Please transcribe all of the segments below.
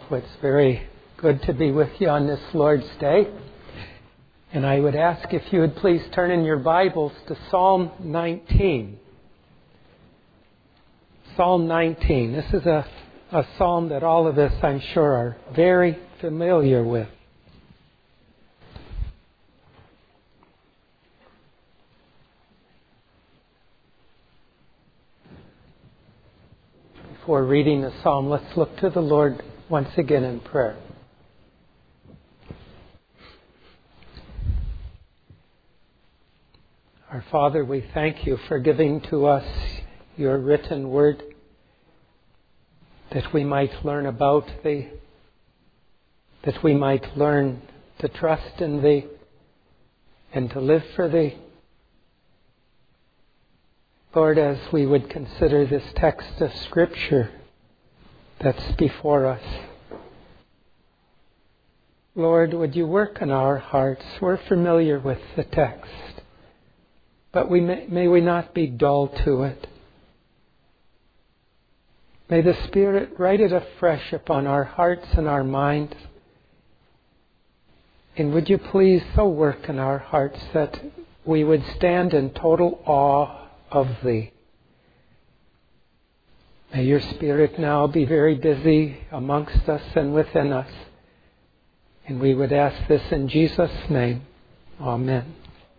Well, it's very good to be with you on this Lord's Day. And I would ask if you would please turn in your Bibles to Psalm 19. Psalm 19. This is a psalm that all of us, I'm sure, are very familiar with. Before reading the psalm, let's look to the Lord once again in prayer. Our Father, we thank you for giving to us your written word, that we might learn about thee, that we might learn to trust in thee and to live for thee. Lord, as we would consider this text of Scripture that's before us, Lord, would you work in our hearts? We're familiar with the text, but may we not be dull to it. May the Spirit write it afresh upon our hearts and our minds. And would you please so work in our hearts that we would stand in total awe of thee. May your Spirit now be very busy amongst us and within us. And we would ask this in Jesus' name. Amen.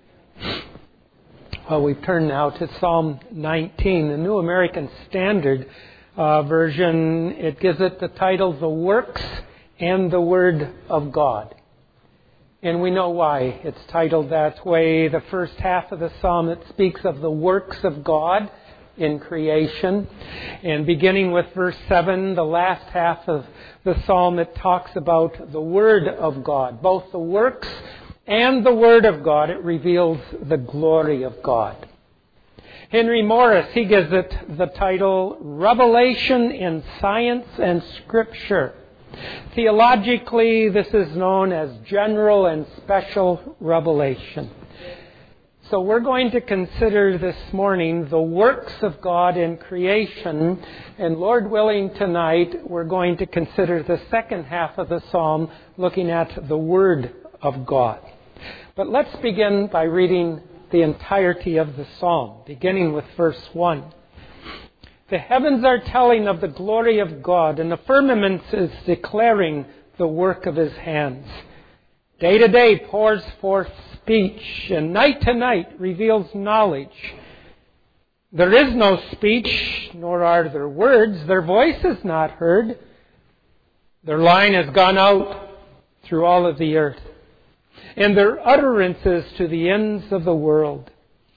Well, we turn now to Psalm 19, the New American Standard Version. It gives it the title, The Works and the Word of God. And we know why it's titled that way. The first half of the psalm, it speaks of the works of God in creation. And beginning with verse 7, the last half of the psalm, it talks about the Word of God. Both the works and the Word of God, it reveals the glory of God. Henry Morris, he gives it the title, Revelation in Science and Scripture. Theologically, this is known as general and special revelation. So we're going to consider this morning the works of God in creation. And Lord willing, tonight we're going to consider the second half of the psalm, looking at the Word of God. But let's begin by reading the entirety of the psalm, beginning with verse 1. The heavens are telling of the glory of God, and the firmament is declaring the work of His hands. Day to day pours forth speech, and night to night reveals knowledge. There is no speech, nor are there words. Their voice is not heard. Their line has gone out through all of the earth, and their utterances to the ends of the world.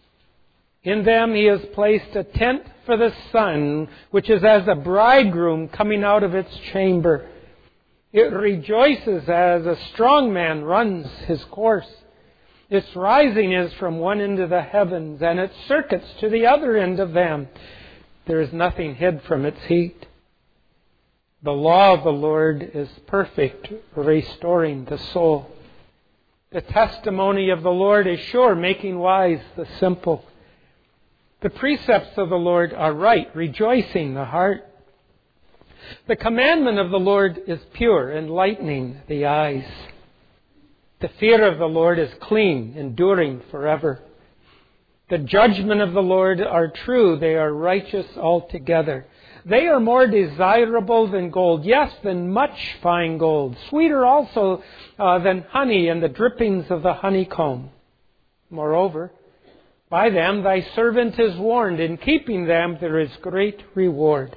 In them He has placed a tent for the sun, which is as a bridegroom coming out of its chamber. It rejoices as a strong man runs his course. Its rising is from one end of the heavens, and its circuits to the other end of them. There is nothing hid from its heat. The law of the Lord is perfect, restoring the soul. The testimony of the Lord is sure, making wise the simple. The precepts of the Lord are right, rejoicing the heart. The commandment of the Lord is pure, enlightening the eyes. The fear of the Lord is clean, enduring forever. The judgment of the Lord are true, they are righteous altogether. They are more desirable than gold, yes, than much fine gold. Sweeter also than honey and the drippings of the honeycomb. Moreover, by them thy servant is warned. In keeping them there is great reward.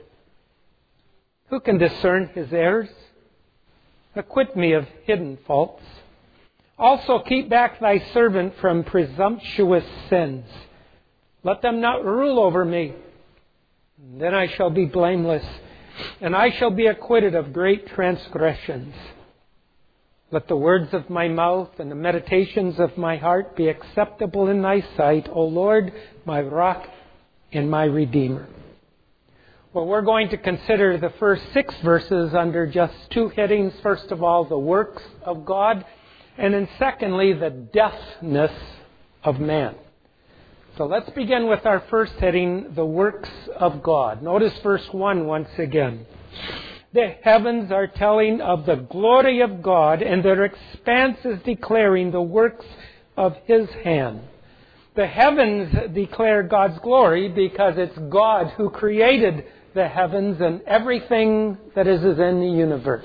Who can discern his errors? Acquit me of hidden faults. Also keep back thy servant from presumptuous sins. Let them not rule over me. Then I shall be blameless, and I shall be acquitted of great transgressions. Let the words of my mouth and the meditations of my heart be acceptable in thy sight, O Lord, my rock and my redeemer. Well, we're going to consider the first 6 verses under just 2 headings. First of all, the works of God, and then secondly, the deafness of man. So let's begin with our first heading, the works of God. Notice verse 1 once again. The heavens are telling of the glory of God, and their expanse is declaring the works of His hand. The heavens declare God's glory because it's God who created the heavens and everything that is in the universe.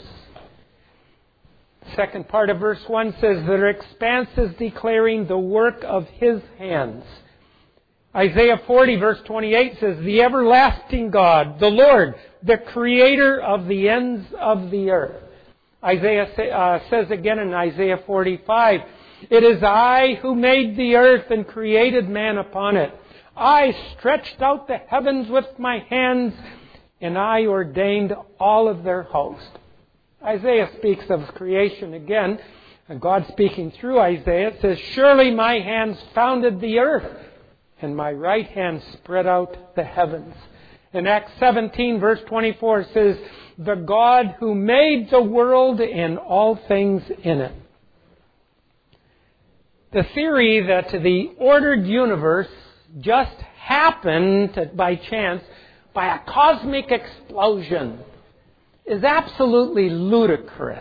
Second part of verse 1 says, their expanse is declaring the work of His hands. Isaiah 40 verse 28 says, the everlasting God, the Lord, the creator of the ends of the earth. Isaiah says again in Isaiah 45, it is I who made the earth and created man upon it. I stretched out the heavens with my hands, and I ordained all of their host. Isaiah speaks of creation again, and God speaking through Isaiah says, surely my hands founded the earth, and my right hand spread out the heavens. In Acts 17 verse 24 says, the God who made the world and all things in it. The theory that the ordered universe just happened by chance, by a cosmic explosion, is absolutely ludicrous.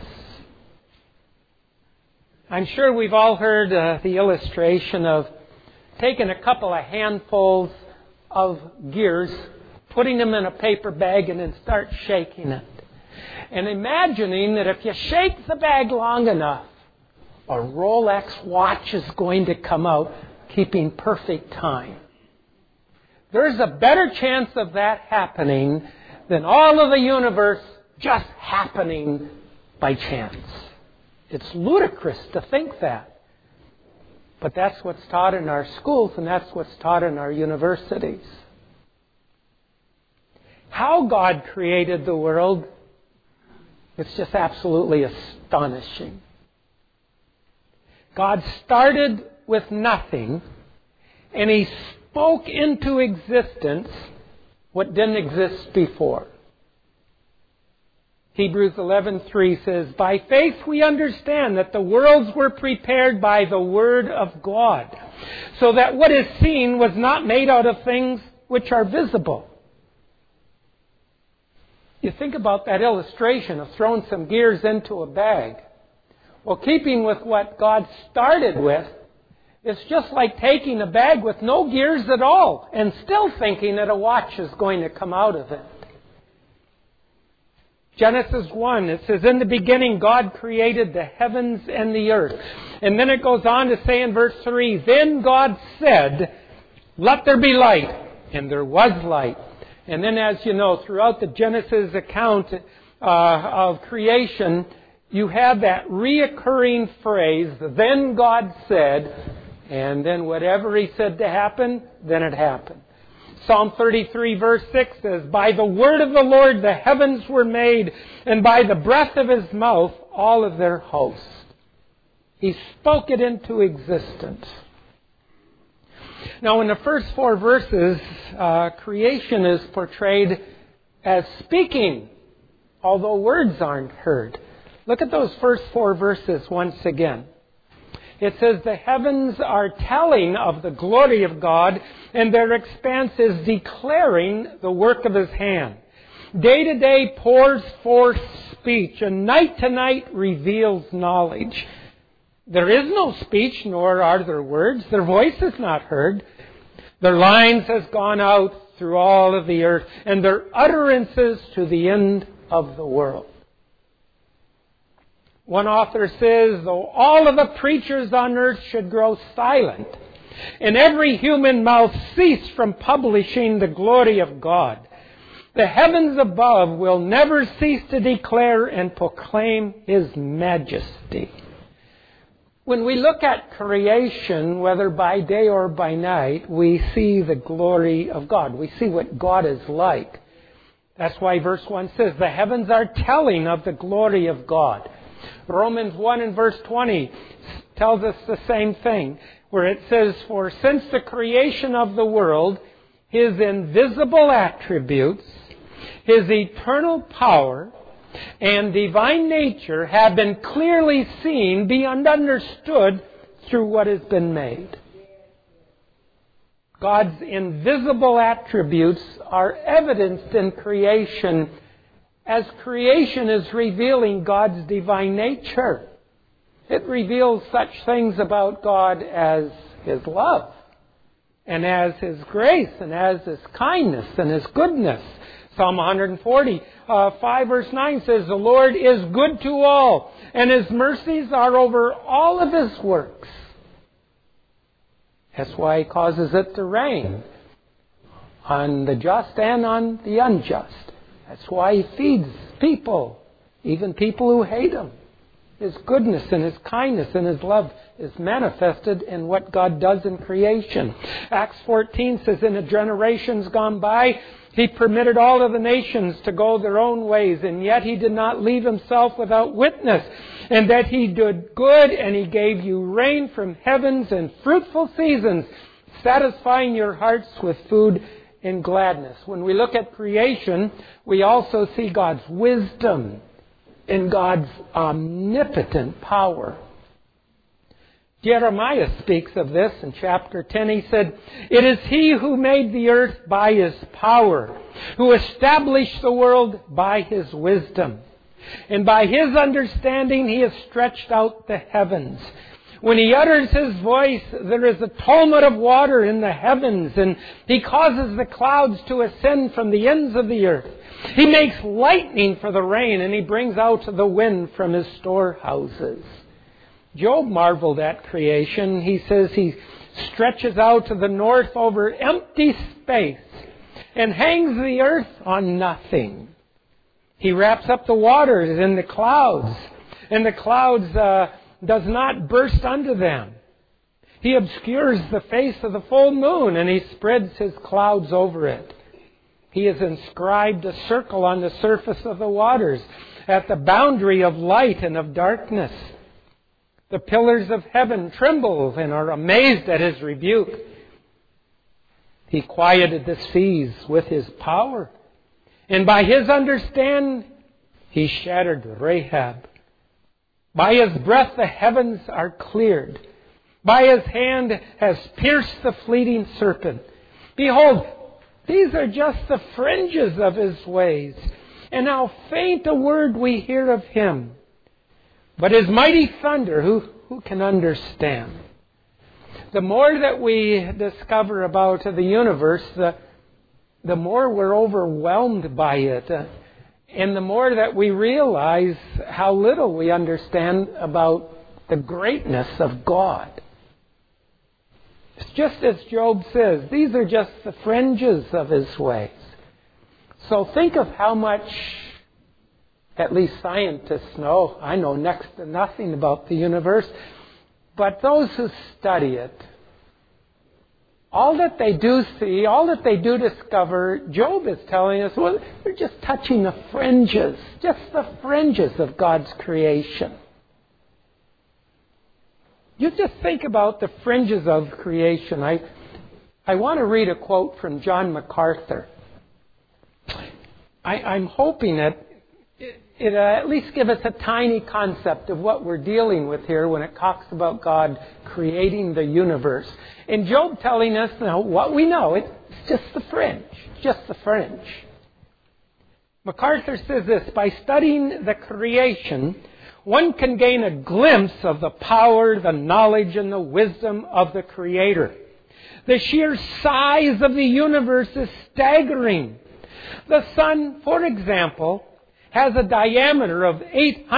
I'm sure we've all heard the illustration of taking a couple of handfuls of gears, putting them in a paper bag, and then start shaking it. And imagining that if you shake the bag long enough, a Rolex watch is going to come out keeping perfect time. There's a better chance of that happening than all of the universe just happening by chance. It's ludicrous to think that. But that's what's taught in our schools, and that's what's taught in our universities. How God created the world, it's just absolutely astonishing. God started with nothing, and He spoke into existence what didn't exist before. Hebrews 11:3 says, by faith we understand that the worlds were prepared by the Word of God, so that what is seen was not made out of things which are visible. You think about that illustration of throwing some gears into a bag. Well, keeping with what God started with, it's just like taking a bag with no gears at all and still thinking that a watch is going to come out of it. Genesis 1, it says, in the beginning God created the heavens and the earth. And then it goes on to say in verse 3, then God said, let there be light. And there was light. And then, as you know, throughout the Genesis account of creation, you have that reoccurring phrase, then God said, and then whatever He said to happen, then it happened. Psalm 33 verse 6 says, by the word of the Lord the heavens were made, and by the breath of His mouth all of their hosts. He spoke it into existence. Now in the first 4 verses, creation is portrayed as speaking, although words aren't heard. Look at those first 4 verses once again. It says, the heavens are telling of the glory of God, and their expanse is declaring the work of His hand. Day to day pours forth speech, and night to night reveals knowledge. There is no speech, nor are there words. Their voice is not heard. Their lines has gone out through all of the earth, and their utterances to the end of the world. One author says, though all of the preachers on earth should grow silent, and every human mouth cease from publishing the glory of God, the heavens above will never cease to declare and proclaim His majesty. When we look at creation, whether by day or by night, we see the glory of God. We see what God is like. That's why verse 1 says, the heavens are telling of the glory of God. Romans 1 and verse 20 tells us the same thing, where it says, for since the creation of the world, His invisible attributes, His eternal power, and divine nature have been clearly seen, beyond understood through what has been made. God's invisible attributes are evidenced in creation as creation is revealing God's divine nature. It reveals such things about God as His love, and as His grace, and as His kindness, and His goodness. Psalm 140, 5 verse 9 says, "The Lord is good to all, and His mercies are over all of His works." That's why He causes it to rain on the just and on the unjust. That's why He feeds people, even people who hate Him. His goodness and His kindness and His love is manifested in what God does in creation. Acts 14 says, "In the generations gone by, He permitted all of the nations to go their own ways, and yet He did not leave Himself without witness, and that He did good, and He gave you rain from heavens and fruitful seasons, satisfying your hearts with food and gladness." When we look at creation, we also see God's wisdom and God's omnipotent power. Jeremiah speaks of this in chapter 10. He said, "It is He who made the earth by His power, who established the world by His wisdom. And by His understanding He has stretched out the heavens. When He utters His voice, there is a tumult of water in the heavens, and He causes the clouds to ascend from the ends of the earth. He makes lightning for the rain, and He brings out the wind from His storehouses." Job marveled at creation. He says He stretches out to the north over empty space and hangs the earth on nothing. He wraps up the waters in the clouds, and the clouds does not burst under them. He obscures the face of the full moon, and He spreads His clouds over it. He has inscribed a circle on the surface of the waters at the boundary of light and of darkness. The pillars of heaven tremble and are amazed at His rebuke. He quieted the seas with His power, and by His understanding He shattered Rahab. By His breath the heavens are cleared. By His hand has pierced the fleeting serpent. Behold, these are just the fringes of His ways, and how faint a word we hear of Him. But His mighty thunder, who can understand? The more that we discover about the universe, the more we're overwhelmed by it. And the more that we realize how little we understand about the greatness of God. It's just as Job says, these are just the fringes of His ways. So think of how much, at least scientists know. I know next to nothing about the universe. But those who study it, all that they do see, all that they do discover, Job is telling us, well, they're just touching the fringes of God's creation. You just think about the fringes of creation. I want to read a quote from John MacArthur. I'm hoping that it at least give us a tiny concept of what we're dealing with here when it talks about God creating the universe. And Job telling us now what we know, it's just the fringe. MacArthur says this: by studying the creation, one can gain a glimpse of the power, the knowledge, and the wisdom of the Creator. The sheer size of the universe is staggering. The sun, for example, has a diameter of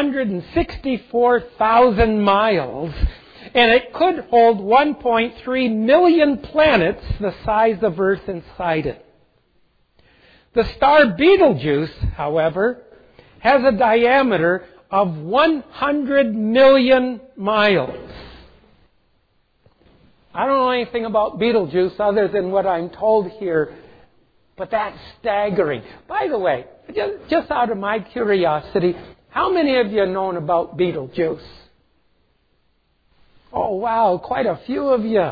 864,000 miles, and it could hold 1.3 million planets the size of Earth inside it. The star Betelgeuse, however, has a diameter of 100 million miles. I don't know anything about Betelgeuse other than what I'm told here, but that's staggering. By the way, just out of my curiosity, how many of you have known about Betelgeuse? Oh, wow, quite a few of you.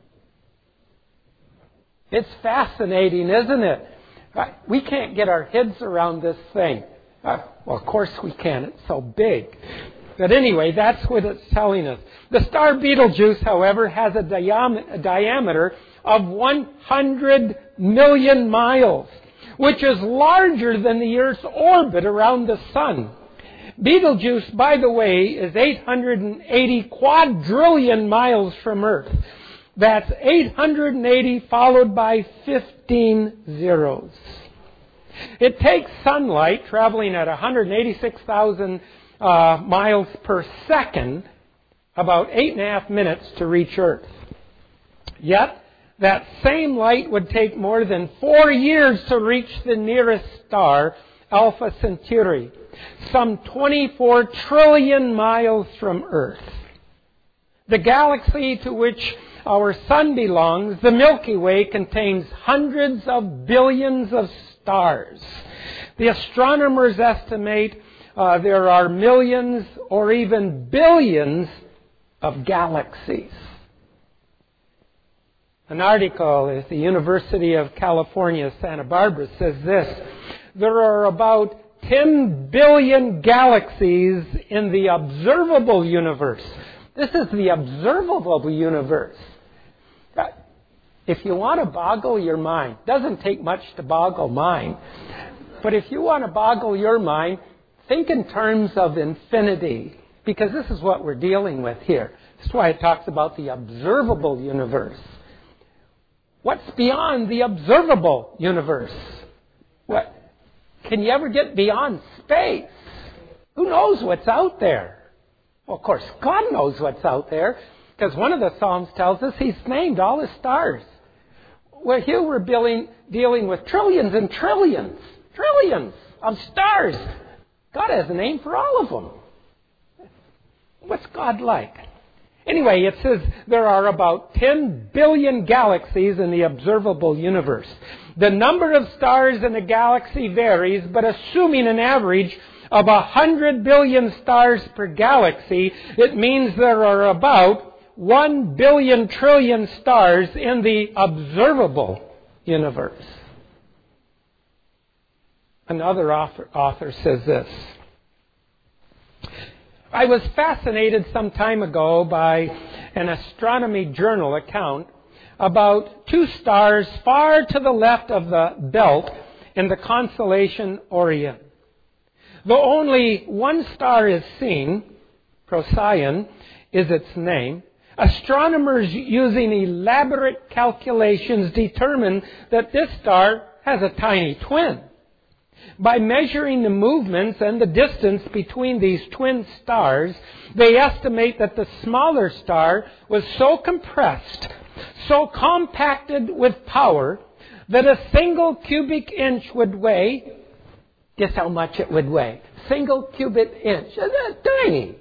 It's fascinating, isn't it? We can't get our heads around this thing. Well, of course we can. It's so big. But anyway, that's what it's telling us. The star Betelgeuse, however, has a diameter of 100 million miles, which is larger than the Earth's orbit around the sun. Betelgeuse, by the way, is 880 quadrillion miles from Earth. That's 880 followed by 15 zeros. It takes sunlight traveling at 186,000 miles per second, about 8.5 minutes to reach Earth. Yet, that same light would take more than 4 years to reach the nearest star, Alpha Centauri, some 24 trillion miles from Earth. The galaxy to which our sun belongs, the Milky Way, contains hundreds of billions of stars. The astronomers estimate there are millions or even billions of galaxies. An article at the University of California, Santa Barbara says this: there are about 10 billion galaxies in the observable universe. This is the observable universe. If you want to boggle your mind, doesn't take much to boggle mine, but if you want to boggle your mind, think in terms of infinity, because this is what we're dealing with here. That's why it talks about the observable universe. What's beyond the observable universe? What? Can you ever get beyond space? Who knows what's out there? Well, of course, God knows what's out there, because one of the Psalms tells us He's named all His stars. Well, here we're dealing with trillions and trillions of stars. God has a name for all of them. What's God like? Anyway, it says there are about 10 billion galaxies in the observable universe. The number of stars in a galaxy varies, but assuming an average of 100 billion stars per galaxy, it means there are about 1 billion trillion stars in the observable universe. Another author says this: I was fascinated some time ago by an Astronomy Journal account about two stars far to the left of the belt in the constellation Orion. Though only one star is seen, Procyon is its name, astronomers using elaborate calculations determine that this star has a tiny twin. By measuring the movements and the distance between these twin stars, they estimate that the smaller star was so compressed, so compacted with power, that a single cubic inch would weigh, guess how much it would weigh? Single cubic inch. That's tiny.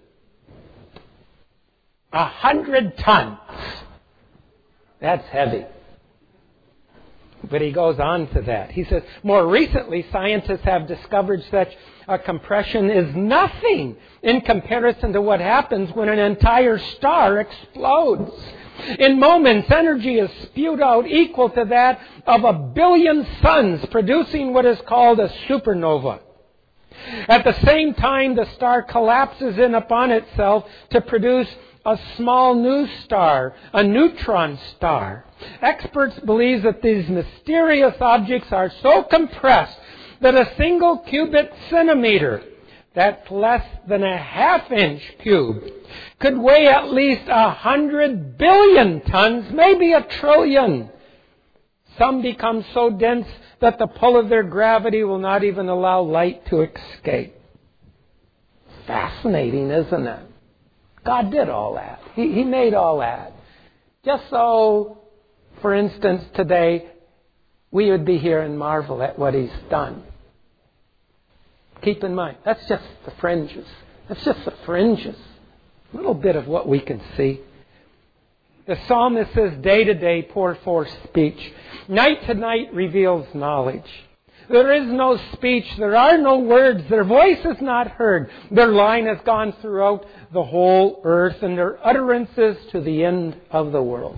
100 tons. That's heavy. But he goes on to that. He says, more recently, scientists have discovered such a compression is nothing in comparison to what happens when an entire star explodes. In moments, energy is spewed out equal to that of 1 billion suns, producing what is called a supernova. At the same time, the star collapses in upon itself to produce a small new star, a neutron star. Experts believe that these mysterious objects are so compressed that a single cubic centimeter, that's less than a half-inch cube, could weigh at least 100 billion tons, maybe 1 trillion. Some become so dense that the pull of their gravity will not even allow light to escape. Fascinating, isn't it? God did all that. He made all that. Just so, for instance, today, we would be here and marvel at what He's done. Keep in mind, that's just the fringes. That's just the fringes. A little bit of what we can see. The psalmist says, day to day pour forth speech. Night to night reveals knowledge. There is no speech. There are no words. Their voice is not heard. Their line has gone throughout the whole earth, and their utterances to the end of the world.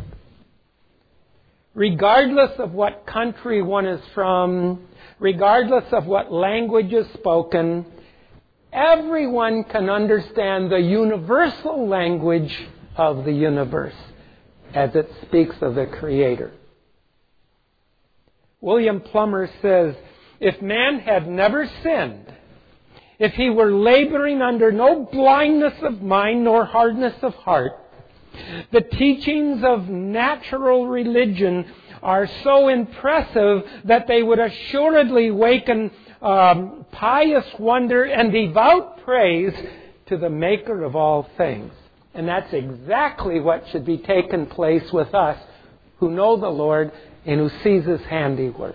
Regardless of what country one is from, regardless of what language is spoken, everyone can understand the universal language of the universe as it speaks of the Creator. William Plummer says, if man had never sinned, if he were laboring under no blindness of mind nor hardness of heart, the teachings of natural religion are so impressive that they would assuredly waken pious wonder and devout praise to the Maker of all things. And that's exactly what should be taking place with us who know the Lord and who sees His handiwork.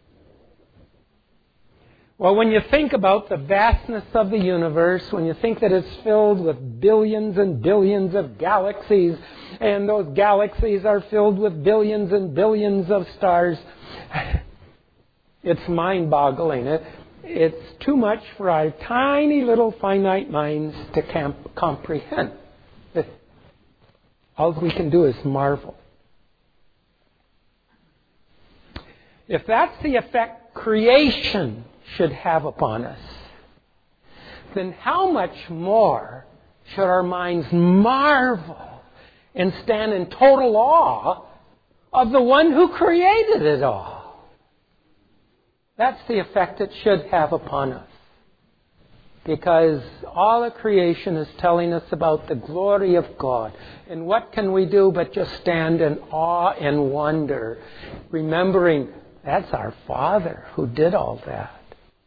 Well, when you think about the vastness of the universe, when you think that it's filled with billions and billions of galaxies, and those galaxies are filled with billions and billions of stars, it's mind-boggling. It's too much for our tiny little finite minds to comprehend. All we can do is marvel. If that's the effect creation should have upon us, then how much more should our minds marvel and stand in total awe of the one who created it all? That's the effect it should have upon us. Because all of creation is telling us about the glory of God. And what can we do but just stand in awe and wonder, remembering that's our Father who did all that.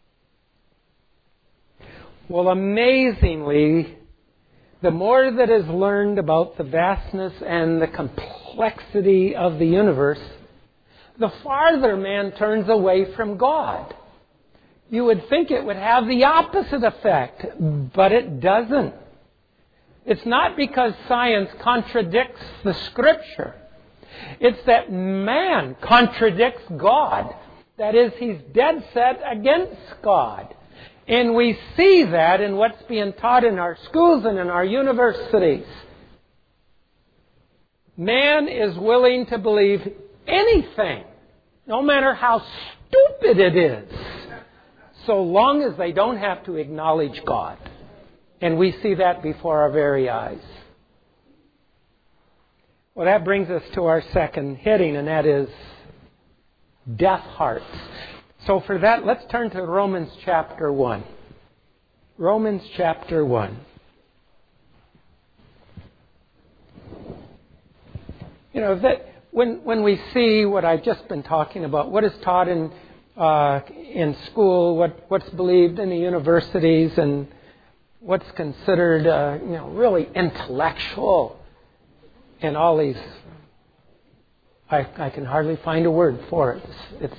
Well, amazingly, the more that is learned about the vastness and the complexity of the universe, the farther man turns away from God. You would think it would have the opposite effect, but it doesn't. It's not because science contradicts the Scripture. It's that man contradicts God. That is, he's dead set against God. And we see that in what's being taught in our schools and in our universities. Man is willing to believe anything, no matter how stupid it is, so long as they don't have to acknowledge God. And we see that before our very eyes. Well, that brings us to our second heading, and that is deaf hearts. So for that, let's turn to Romans chapter 1. Romans chapter 1. You know, that when we see what I've just been talking about, what is taught in school, what's believed in the universities, and what's considered really intellectual, and all these, I can hardly find a word for it.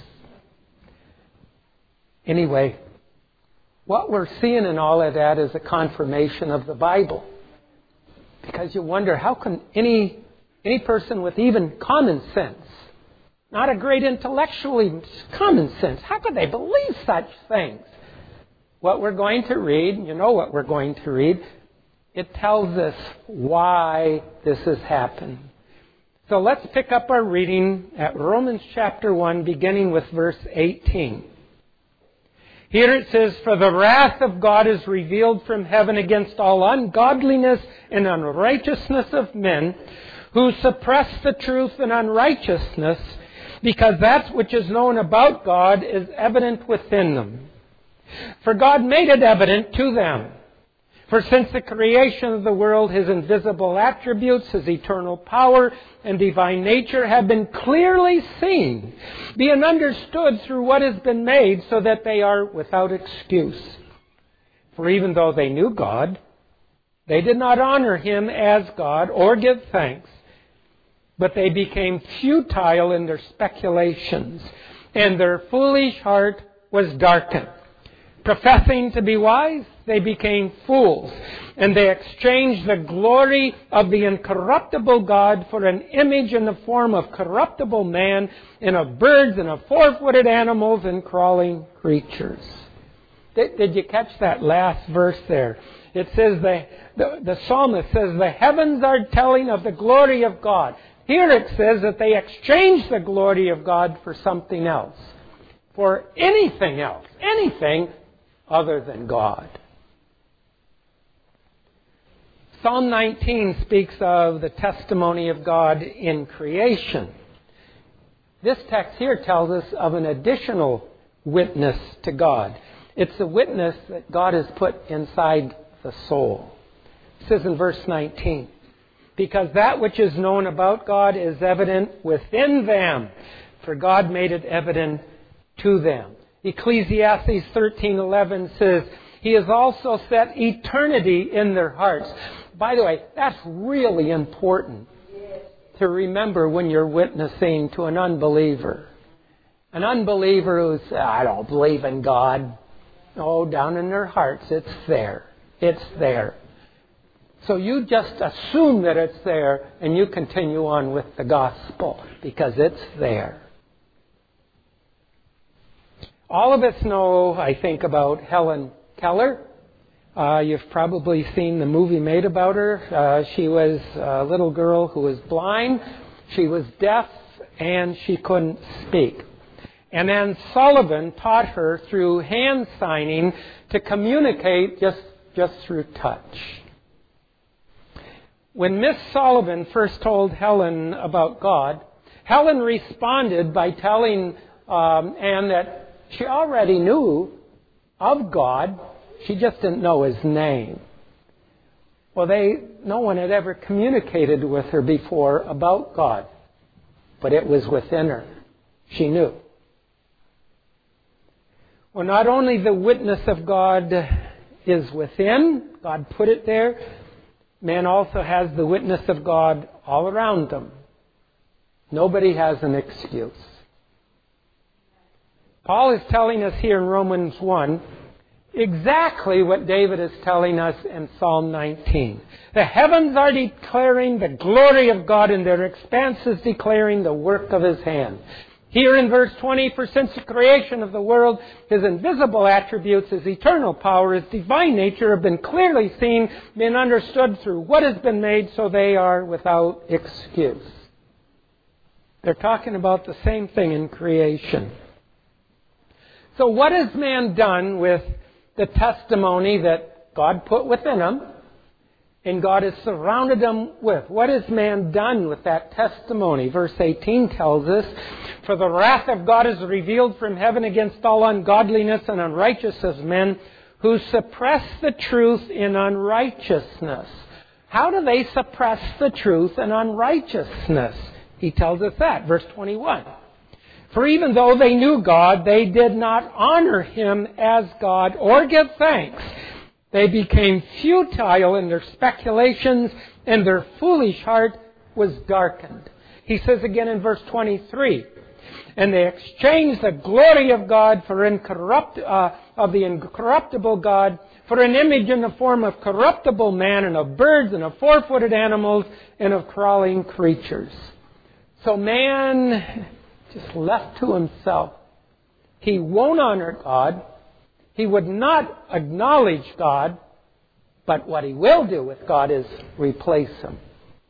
Anyway, what we're seeing in all of that is a confirmation of the Bible. Because you wonder, how can any person with even common sense, not a great intellectually common sense, how could they believe such things? What we're going to read, you know what we're going to read, it tells us why this has happened. So let's pick up our reading at Romans chapter 1, beginning with verse 18. Here it says, "For the wrath of God is revealed from heaven against all ungodliness and unrighteousness of men, who suppress the truth in unrighteousness, because that which is known about God is evident within them. For God made it evident to them. For since the creation of the world, His invisible attributes, His eternal power and divine nature have been clearly seen, being understood through what has been made, so that they are without excuse. For even though they knew God, they did not honor Him as God or give thanks, but they became futile in their speculations, and their foolish heart was darkened. Professing to be wise, they became fools, and they exchanged the glory of the incorruptible God for an image in the form of corruptible man, and of birds, and of four-footed animals, and crawling creatures." Did you catch that last verse there? It says, the psalmist says, "The heavens are telling of the glory of God." Here it says that they exchanged the glory of God for something else. For anything else. Anything other than God. Psalm 19 speaks of the testimony of God in creation. This text here tells us of an additional witness to God. It's the witness that God has put inside the soul. It says in verse 19, because that which is known about God is evident within them, for God made it evident to them. Ecclesiastes 13:11 says, He has also set eternity in their hearts. By the way, that's really important to remember when you're witnessing to an unbeliever. An unbeliever who says, I don't believe in God. Oh, down in their hearts, it's there. It's there. So you just assume that it's there and you continue on with the gospel because it's there. All of us know, I think, about Helen Keller. You've probably seen the movie made about her. She was a little girl who was blind. She was deaf and she couldn't speak. And Anne Sullivan taught her through hand signing to communicate just through touch. When Miss Sullivan first told Helen about God, Helen responded by telling Anne that she already knew of God. She just didn't know His name. Well, no one had ever communicated with her before about God, but it was within her. She knew. Well, not only the witness of God is within, God put it there, man also has the witness of God all around them. Nobody has an excuse. Paul is telling us here in Romans 1 exactly what David is telling us in Psalm 19. The heavens are declaring the glory of God, and their expanse is declaring the work of His hand. Here in verse 20, for since the creation of the world, His invisible attributes, His eternal power, His divine nature have been clearly seen, been understood through what has been made, so they are without excuse. They're talking about the same thing in creation. So what has man done with the testimony that God put within him and God has surrounded them with? What has man done with that testimony? Verse 18 tells us, for the wrath of God is revealed from heaven against all ungodliness and unrighteousness of men who suppress the truth in unrighteousness. How do they suppress the truth in unrighteousness? He tells us that, verse 21. For even though they knew God, they did not honor Him as God or give thanks. They became futile in their speculations, and their foolish heart was darkened. He says again in verse 23, and they exchanged the glory of God for of the incorruptible God for an image in the form of corruptible man and of birds and of four-footed animals and of crawling creatures. So man, just left to himself, he won't honor God. He would not acknowledge God. But what he will do with God is replace Him.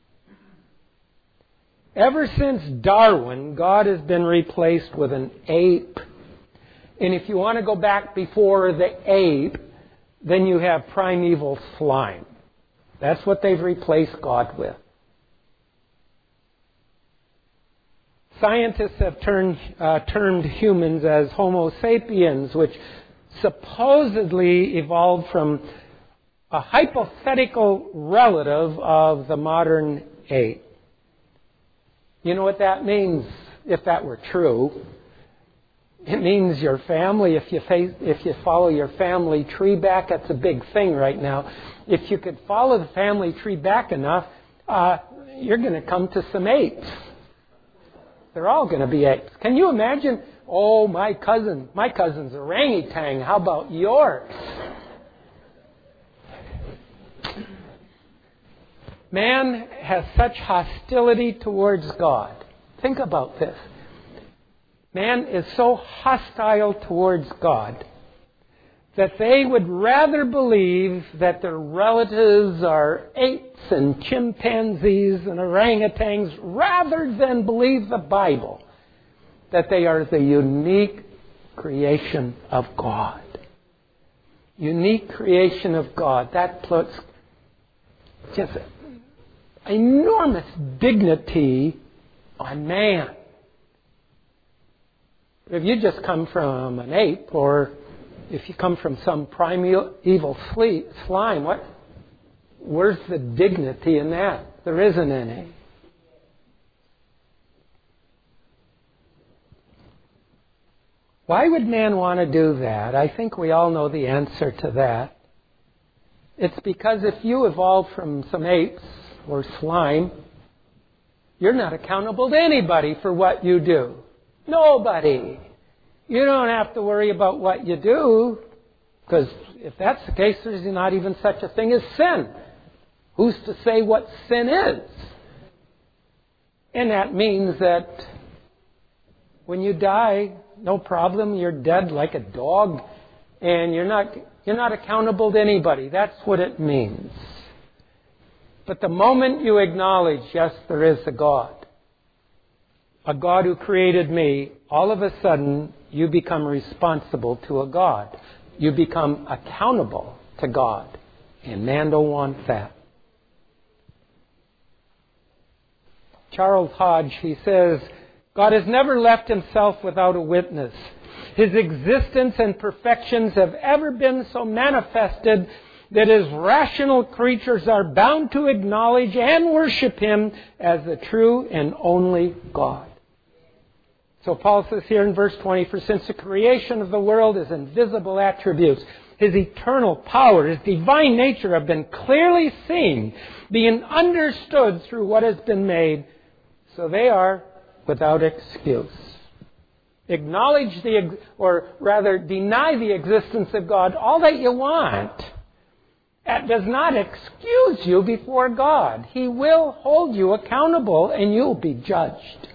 Ever since Darwin, God has been replaced with an ape. And if you want to go back before the ape, then you have primeval slime. That's what they've replaced God with. Scientists have termed humans as Homo sapiens, which supposedly evolved from a hypothetical relative of the modern ape. You know what that means, if that were true? It means your family, if you follow your family tree back, that's a big thing right now. If you could follow the family tree back enough, you're going to come to some apes. They're all going to be apes. Can you imagine? Oh, my cousin's orangutan. How about yours? Man has such hostility towards God. Think about this. Man is so hostile towards God that they would rather believe that their relatives are apes and chimpanzees and orangutans rather than believe the Bible that they are the unique creation of God. Unique creation of God. That puts just enormous dignity on man. If you just come from an ape, or if you come from some primeval slime, where's the dignity in that? There isn't any. Why would man want to do that? I think we all know the answer to that. It's because if you evolved from some apes or slime, you're not accountable to anybody for what you do. Nobody. You don't have to worry about what you do, because if that's the case, there's not even such a thing as sin. Who's to say what sin is? And that means that when you die, no problem, you're dead like a dog, and you're not accountable to anybody. That's what it means. But the moment you acknowledge, yes, there is a God who created me, all of a sudden you become responsible to a God. You become accountable to God. And man don't want that. Charles Hodge, he says, God has never left himself without a witness. His existence and perfections have ever been so manifested that his rational creatures are bound to acknowledge and worship him as the true and only God. So Paul says here in verse 20, for since the creation of the world, his invisible attributes, his eternal power, his divine nature have been clearly seen, being understood through what has been made, so they are without excuse. Acknowledge or rather deny the existence of God all that you want. That does not excuse you before God. He will hold you accountable and you'll be judged.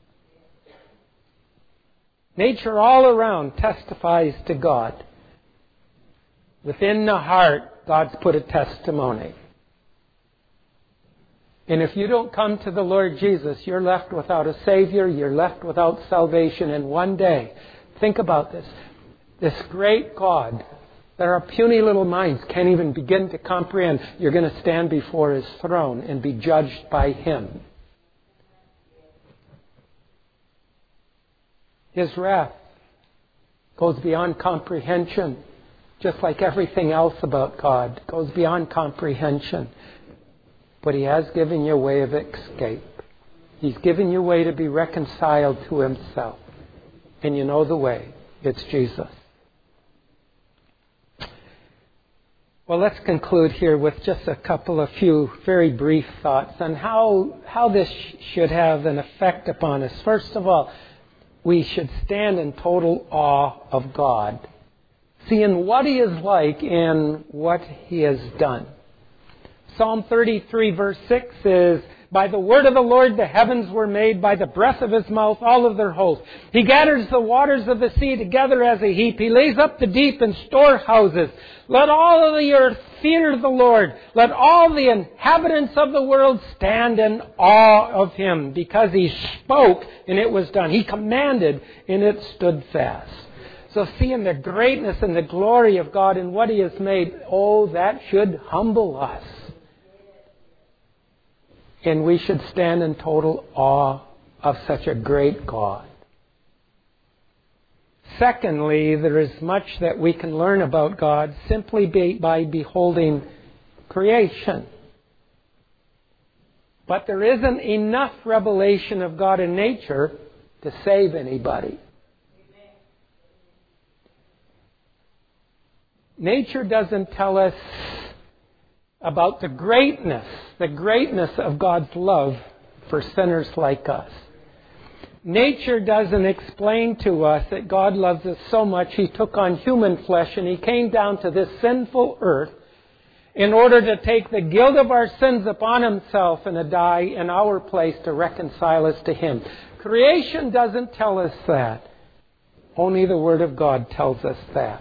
Nature all around testifies to God. Within the heart, God's put a testimony. And if you don't come to the Lord Jesus, you're left without a Savior, you're left without salvation. And one day, think about this great God that our puny little minds can't even begin to comprehend, you're going to stand before His throne and be judged by Him. His wrath goes beyond comprehension, just like everything else about God goes beyond comprehension. But He has given you a way of escape. He's given you a way to be reconciled to Himself. And you know the way. It's Jesus. Well, let's conclude here with just a few very brief thoughts on how this should have an effect upon us. First of all, we should stand in total awe of God, seeing what He is like and what He has done. Psalm 33 verse 6 says, by the word of the Lord the heavens were made, by the breath of His mouth all of their hosts. He gathers the waters of the sea together as a heap. He lays up the deep in storehouses. Let all of the earth fear the Lord. Let all the inhabitants of the world stand in awe of Him, because He spoke and it was done. He commanded and it stood fast. So seeing the greatness and the glory of God and what He has made, that should humble us. And we should stand in total awe of such a great God. Secondly, there is much that we can learn about God simply by beholding creation. But there isn't enough revelation of God in nature to save anybody. Nature doesn't tell us about the greatness of God's love for sinners like us. Nature doesn't explain to us that God loves us so much He took on human flesh and He came down to this sinful earth in order to take the guilt of our sins upon Himself and to die in our place to reconcile us to Him. Creation doesn't tell us that. Only the Word of God tells us that.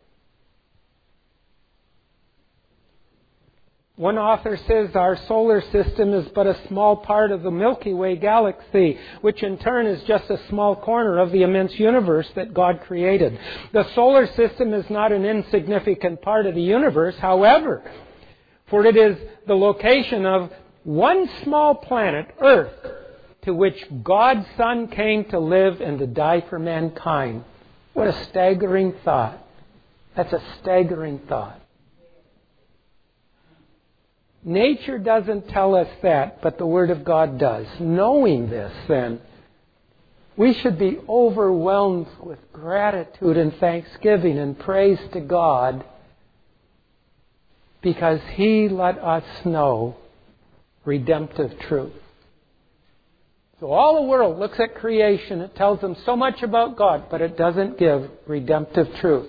One author says our solar system is but a small part of the Milky Way galaxy, which in turn is just a small corner of the immense universe that God created. The solar system is not an insignificant part of the universe, however, for it is the location of one small planet, Earth, to which God's Son came to live and to die for mankind. What a staggering thought. That's a staggering thought. Nature doesn't tell us that, but the Word of God does. Knowing this, then, we should be overwhelmed with gratitude and thanksgiving and praise to God because He let us know redemptive truth. So all the world looks at creation. It tells them so much about God, but it doesn't give redemptive truth.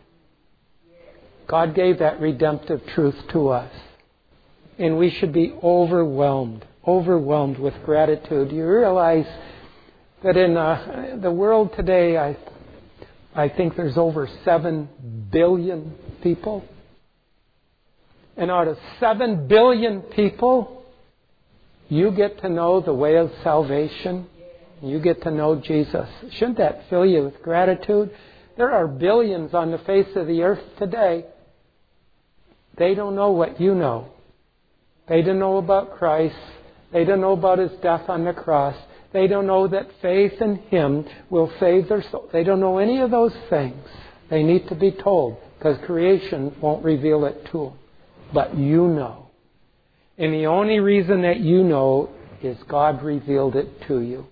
God gave that redemptive truth to us. And we should be overwhelmed with gratitude. You realize that in the world today, I think there's over 7 billion people. And out of 7 billion people, you get to know the way of salvation. You get to know Jesus. Shouldn't that fill you with gratitude? There are billions on the face of the earth today. They don't know what you know. They don't know about Christ. They don't know about His death on the cross. They don't know that faith in Him will save their soul. They don't know any of those things. They need to be told because creation won't reveal it to them. But you know. And the only reason that you know is God revealed it to you.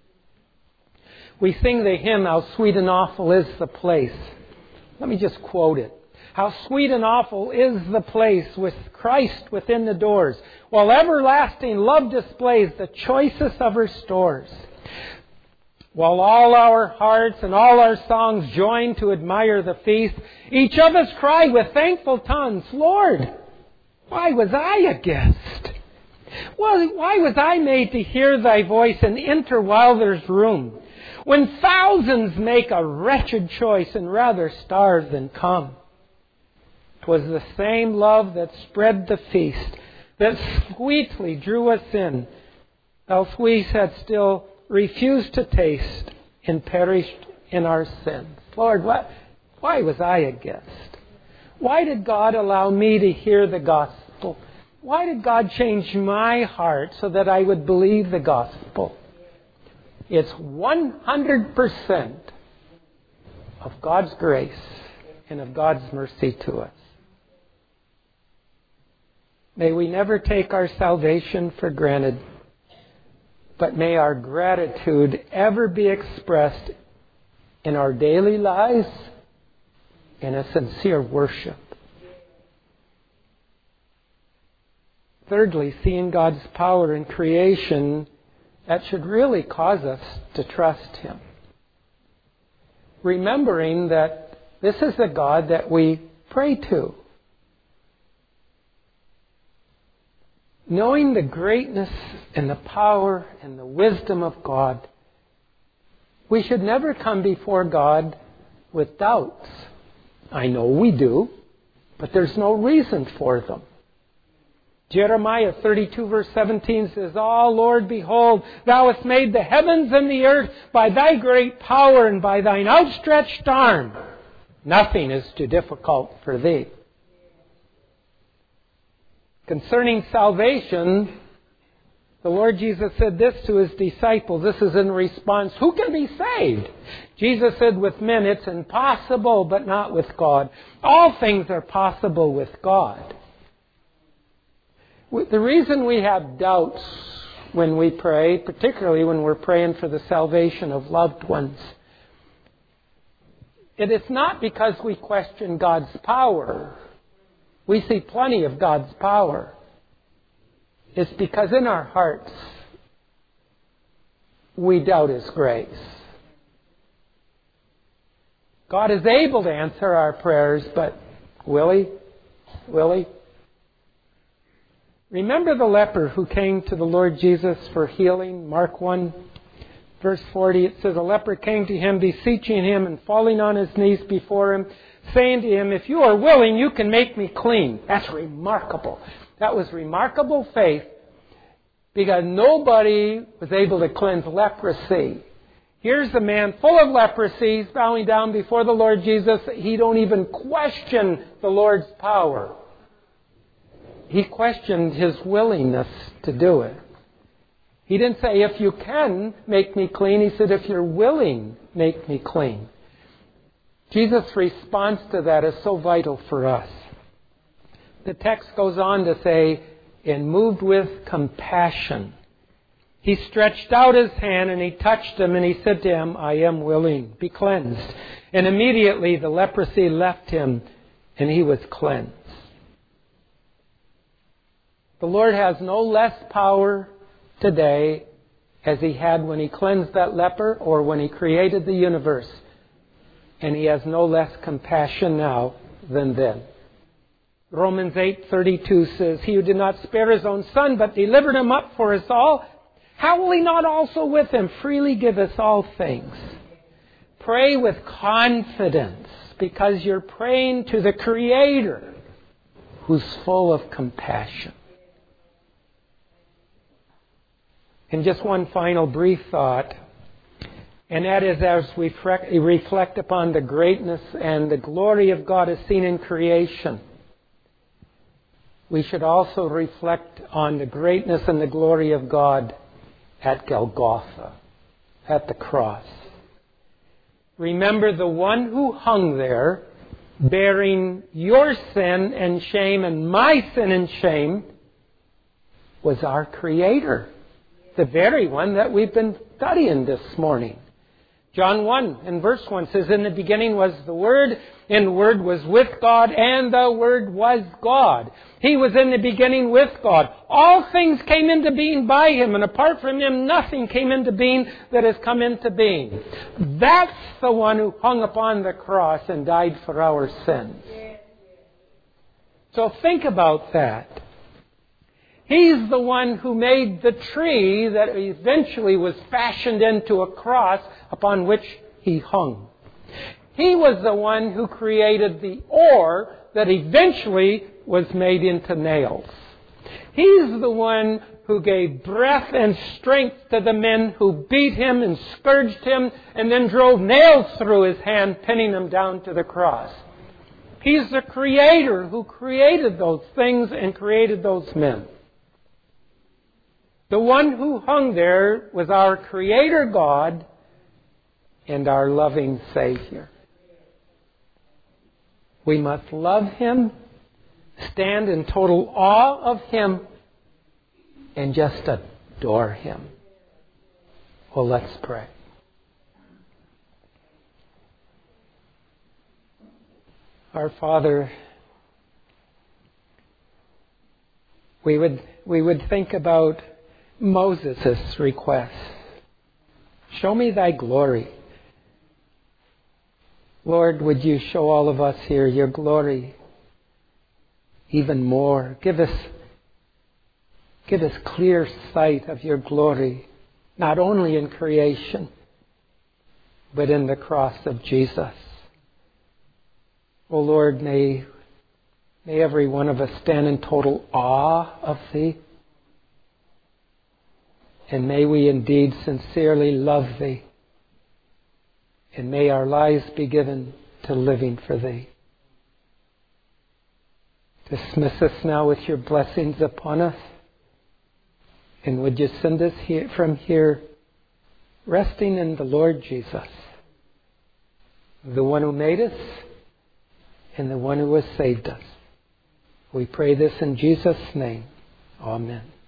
We sing the hymn, "How Sweet and Awful is the Place." Let me just quote it. How sweet and awful is the place with Christ within the doors, while everlasting love displays the choicest of her stores. While all our hearts and all our songs join to admire the feast, each of us cry with thankful tongues, "Lord, why was I a guest? Well, why was I made to hear Thy voice and enter while there's room? When thousands make a wretched choice and rather starve than come." 'Twas the same love that spread the feast, that sweetly drew us in, else we had still refused to taste and perished in our sins. Lord, why was I a guest? Why did God allow me to hear the gospel? Why did God change my heart so that I would believe the gospel? It's 100% of God's grace and of God's mercy to us. May we never take our salvation for granted, but may our gratitude ever be expressed in our daily lives in a sincere worship. Thirdly, seeing God's power in creation, that should really cause us to trust Him. Remembering that this is the God that we pray to. Knowing the greatness and the power and the wisdom of God, we should never come before God with doubts. I know we do, but there's no reason for them. Jeremiah 32 verse 17 says, "Ah, Lord, behold, Thou hast made the heavens and the earth by Thy great power and by Thine outstretched arm. Nothing is too difficult for Thee." Concerning salvation, the Lord Jesus said this to His disciples. This is in response, who can be saved? Jesus said, with men it's impossible, but not with God. All things are possible with God. The reason we have doubts when we pray, particularly when we're praying for the salvation of loved ones, it is not because we question God's power. We see plenty of God's power. It's because in our hearts we doubt His grace. God is able to answer our prayers, but will He? Will He? Remember the leper who came to the Lord Jesus for healing? Mark 1, verse 40, it says, "A leper came to Him, beseeching Him and falling on his knees before Him, saying to Him, 'If you are willing, you can make me clean.'" That's remarkable. That was remarkable faith because nobody was able to cleanse leprosy. Here's a man full of leprosy, he's bowing down before the Lord Jesus. He don't even question the Lord's power. He questioned His willingness to do it. He didn't say, if you can, make me clean. He said, if you're willing, make me clean. Jesus' response to that is so vital for us. The text goes on to say, and moved with compassion, he stretched out his hand and he touched him and he said to him, I am willing, be cleansed. And immediately the leprosy left him and he was cleansed. The Lord has no less power today as he had when he cleansed that leper or when he created the universe. And he has no less compassion now than then. Romans 8:32 says, he who did not spare his own son but delivered him up for us all, how will he not also with him freely give us all things? Pray with confidence because you're praying to the Creator who's full of compassion. And just one final brief thought, and that is as we reflect upon the greatness and the glory of God as seen in creation, we should also reflect on the greatness and the glory of God at Golgotha, at the cross. Remember, the one who hung there, bearing your sin and shame and my sin and shame, was our Creator. The very one that we've been studying this morning. John 1 and verse 1 says, in the beginning was the Word, and the Word was with God, and the Word was God. He was in the beginning with God. All things came into being by Him, and apart from Him, nothing came into being that has come into being. That's the one who hung upon the cross and died for our sins. So think about that. He's the one who made the tree that eventually was fashioned into a cross upon which He hung. He was the one who created the ore that eventually was made into nails. He's the one who gave breath and strength to the men who beat Him and scourged Him and then drove nails through His hand, pinning Him down to the cross. He's the Creator who created those things and created those men. The one who hung there was our Creator God and our loving Savior. We must love Him, stand in total awe of Him, and just adore Him. Well, let's pray. Our Father, we would think about Moses' request. Show me thy glory. Lord, would you show all of us here your glory even more? Give us clear sight of your glory, not only in creation, but in the cross of Jesus. Oh Lord, may every one of us stand in total awe of Thee. And may we indeed sincerely love Thee. And may our lives be given to living for Thee. Dismiss us now with your blessings upon us. And would you send us from here resting in the Lord Jesus, the one who made us and the one who has saved us. We pray this in Jesus' name. Amen.